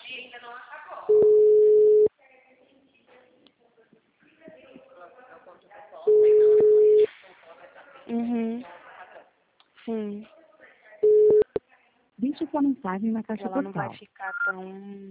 Uhum. Sim. Deixe sua mensagem na caixa Ela não vai postal. ficar tão...